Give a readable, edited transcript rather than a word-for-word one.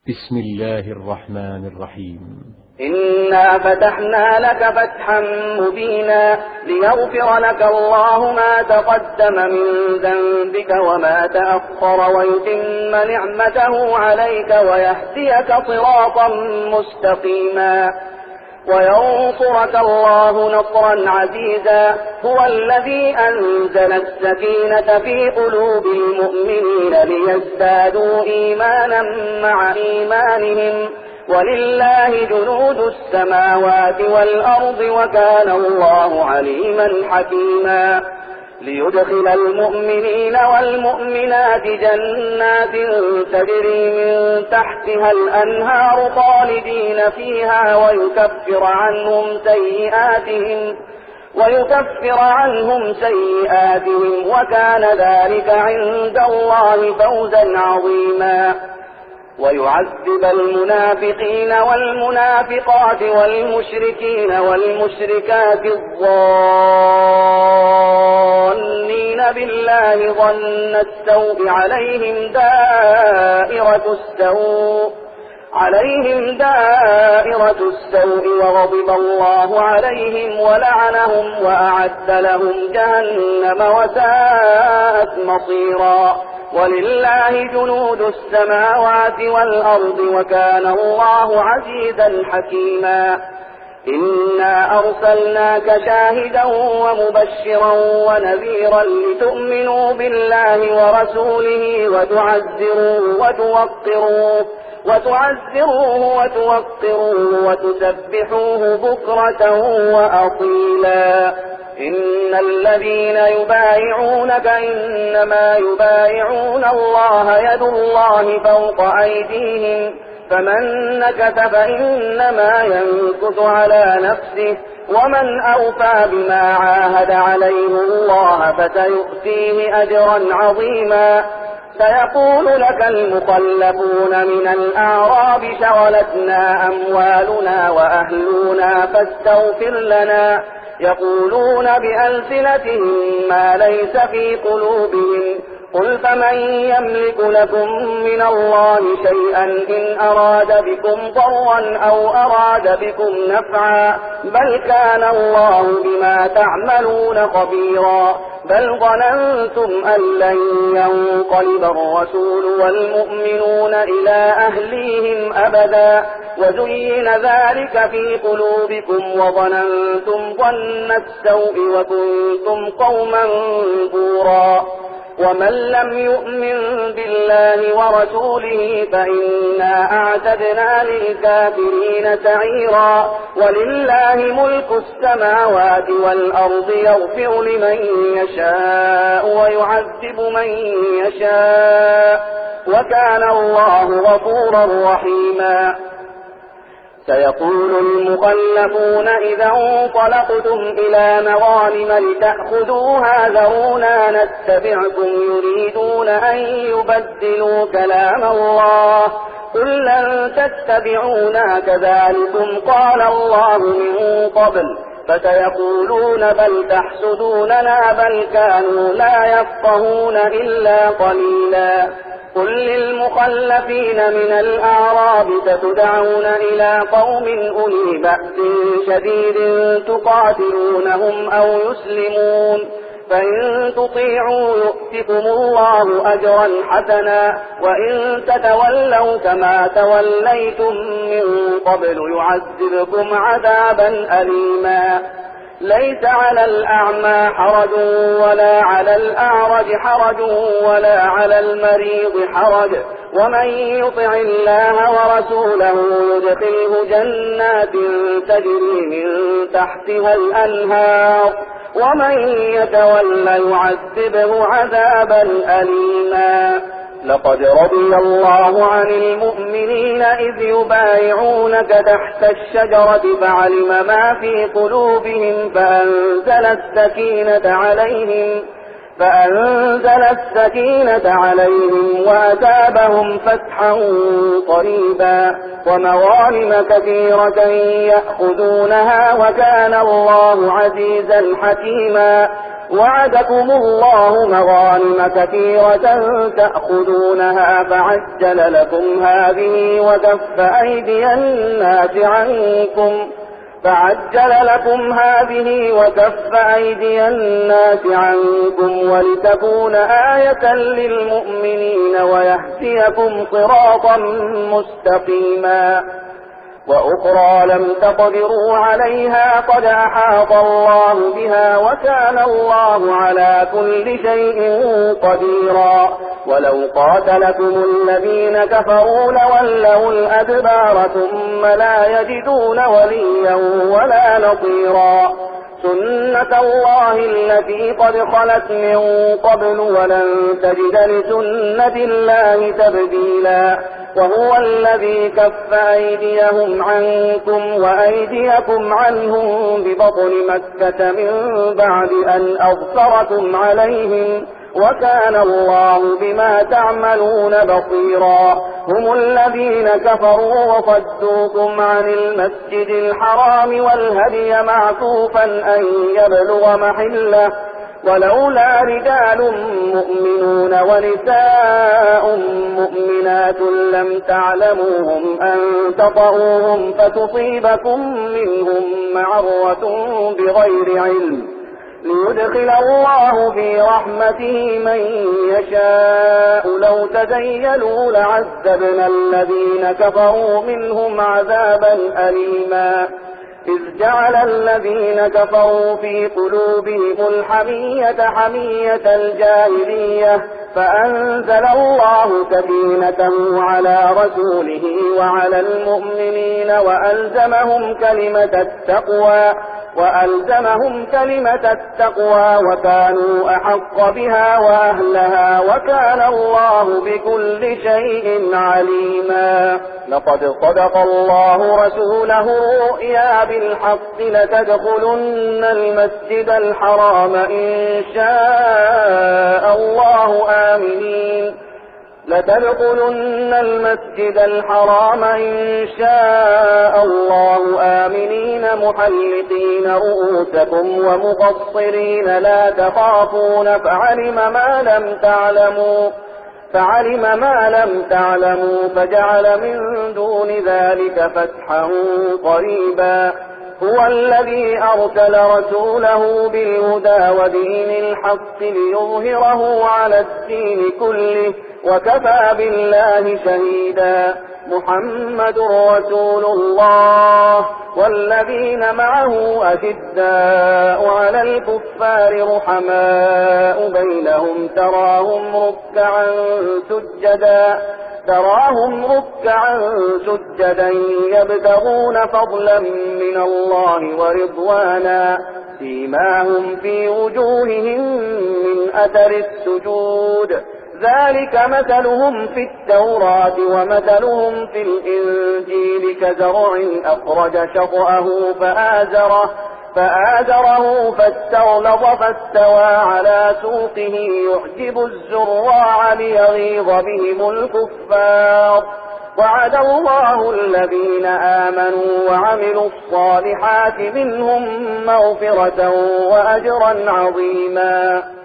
بسم الله الرحمن الرحيم. إنا فتحنا لك فتحا مبينا ليغفر لك الله ما تقدم من ذنبك وما تأخر ويتم نعمته عليك ويهديك صراطا مستقيما وينصرك الله نصرا عزيزا. هو الذي أنزل السكينة في قلوب المؤمنين ليزدادوا إيمانا مع إيمانهم ولله جنود السماوات والأرض وكان الله عليما حكيما. ليدخل المؤمنين والمؤمنات جنات تجري من تحتها الأنهار خالدين فيها ويكفر عنهم سيئاتهم وكان ذلك عند الله فوزا عظيما. ويعذب المنافقين والمنافقات والمشركين والمشركات الظانين بالله ظن السوء عليهم دائرة السوء وغضب الله عليهم ولعنهم وأعد لهم جهنم وساءت مصيرا. ولله جنود السماوات والأرض وكان الله عزيزا حكيما. إنا أرسلناك شاهدا ومبشرا ونذيرا لتؤمنوا بالله ورسوله وتعزروه وتوقروه وتسبحوه بكرة وأصيلا. إن الذين يبايعونك إنما يبايعون الله يد الله فوق أيديهم فمن نكث فإنما ينكث على نفسه ومن أوفى بما عاهد عليه الله فسيؤتيه أجرا عظيما. سيقول لك المخلفون من الأعراب شغلتنا أموالنا وأهلنا فاستغفر لنا يقولون بألسنتهم ما ليس في قلوبهم قل فمن يملك لكم من الله شيئا إن أراد بكم ضرا أو أراد بكم نفعا بل كان الله بما تعملون خبيرا. بل ظننتم أن لن ينقلب الرسول والمؤمنون إلى أهليهم أبدا وزين ذلك في قلوبكم وظننتم ظن السوء وكنتم قوما بورا. ومن لم يؤمن بالله ورسوله فإنا أعتدنا للكافرين سعيرا. ولله ملك السماوات والأرض يغفر لمن يشاء ويعذب من يشاء وكان الله غفورا رحيما. سيقول المخلفون إذا انطلقتم إلى مغانم لتأخذوها ذرونا نتبعكم يريدون أن يبدلوا كلام الله قل لن تتبعونا كذلكم قال الله من قبل فسيقولون بل تحسدوننا بل كانوا لا يفقهون إلا قليلا. قل للمخلفين من الأعراب ستدعون إلى قوم أولي بأس شديد تقاتلونهم أو يسلمون فإن تطيعوا يؤتكم الله أجرا حسنا وإن تتولوا كما توليتم من قبل يعذبكم عذابا أليما. ليس على الأعمى حرج ولا على الأعرج حرج ولا على المريض حرج ومن يطع الله ورسوله يدخله جنات تجري من تحتها الأنهار ومن يتول يعذبه عذابا أليما. لقد رضي الله عن المؤمنين إذ يبايعونك تحت الشجرة فعلم ما في قلوبهم فأنزل السكينة عليهم فأنزل السكينة عليهم وأثابهم فتحا قريبا ومغانم كثيرة يأخذونها وكان الله عزيزا حكيما. وعدكم الله مغانم كثيرة تأخذونها فعجل لكم هذه وكف أيدي الناس عنكم ولتكون آية للمؤمنين ويهديكم صراطا مستقيما. وأخرى لم تقدروا عليها قد أحاط الله بها وكان الله على كل شيء قديرا. ولو قاتلكم الذين كفروا لولوا الأدبار ثم لا يجدون وليا ولا نصيرا. سنة الله التي قد خلت من قبل ولن تجد لسنة الله تبديلا. وهو الذي كف أيديهم عنكم وأيديكم عنهم ببطن مكة من بعد أن أظفركم عليهم وكان الله بما تعملون بصيرا. هم الذين كفروا وصدوكم عن المسجد الحرام والهدي معكوفا أن يبلغ محله ولولا رجال مؤمنون ونساء مؤمنات لم تعلموهم أن تطؤوهم فتصيبكم منهم معرة بغير علم ليدخل الله في رحمته من يشاء. لو تزيلوا لعذبنا الذين كفروا منهم عذابا أليما. إذ جعل الذين كفروا في قلوبهم الحمية حمية الجاهلية فأنزل الله سكينته على رسوله وعلى المؤمنين وألزمهم كلمة التقوى وكانوا أحق بها وأهلها وكان الله بكل شيء عليما. لقد صدق الله رسوله الرؤيا بالحق لتدخلن المسجد الحرام إن شاء الله آمنين محلقين رؤوسكم ومقصرين لا تخافون فعلم ما لم تعلموا فجعل من دون ذلك فتحا قريبا. هو الذي أرسل رسوله بالهدى ودين الحق ليظهره على الدين كله وكفى بالله شهيدا. محمد رسول الله والذين معه أشداء على الكفار رحماء بينهم تراهم ركعا سجدا يبتغون فضلا من الله ورضوانا سيماهم في وجوههم من أثر السجود ذلك مثلهم في التوراة ومثلهم في الإنجيل كزرع أخرج شطأه فآزره فاستغلظ فاستوى على سوقه يعجب الزراع ليغيظ بهم الكفار. وعد الله الذين آمنوا وعملوا الصالحات منهم مغفرة وأجرا عظيما.